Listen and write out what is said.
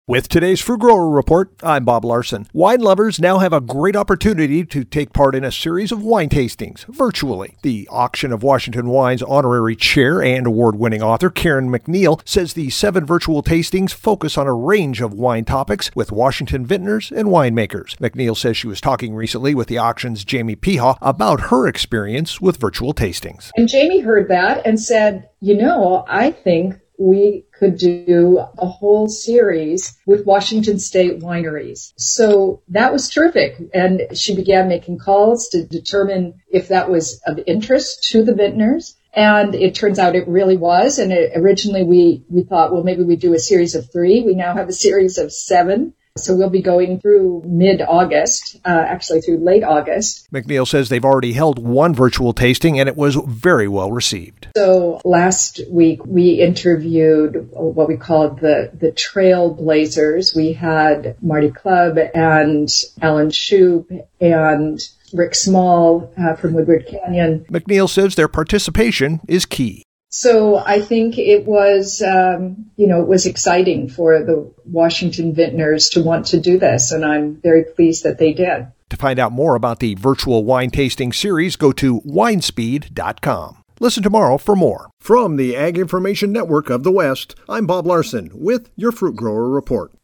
With today's Fruit Grower Report, I'm Bob Larson. Wine lovers now have a great opportunity to take part in a series of wine tastings virtually. The Auction of Washington Wine's honorary chair and award-winning author Karen McNeil says the 7 virtual tastings focus on a range of wine topics with Washington vintners and winemakers. McNeil says she was talking recently with the auction's Jamie Piha about her experience with virtual tastings. And Jamie heard that and said, I think we could do a whole series with Washington State wineries. So that was terrific. And she began making calls to determine if that was of interest to the vintners. And it turns out it really was. And originally we thought, well, maybe we do a series of 3. We now have a series of 7. So we'll be going through mid-August, actually through late August. McNeil says they've already held one virtual tasting and it was very well received. So last week we interviewed what we called the Trailblazers. We had Marty Clubb and Alan Shoup and Rick Small from Woodward Canyon. McNeil says their participation is key. So I think it was, it was exciting for the Washington vintners to want to do this, and I'm very pleased that they did. To find out more about the virtual wine tasting series, go to winespeed.com. Listen tomorrow for more. From the Ag Information Network of the West, I'm Bob Larson with your Fruit Grower Report.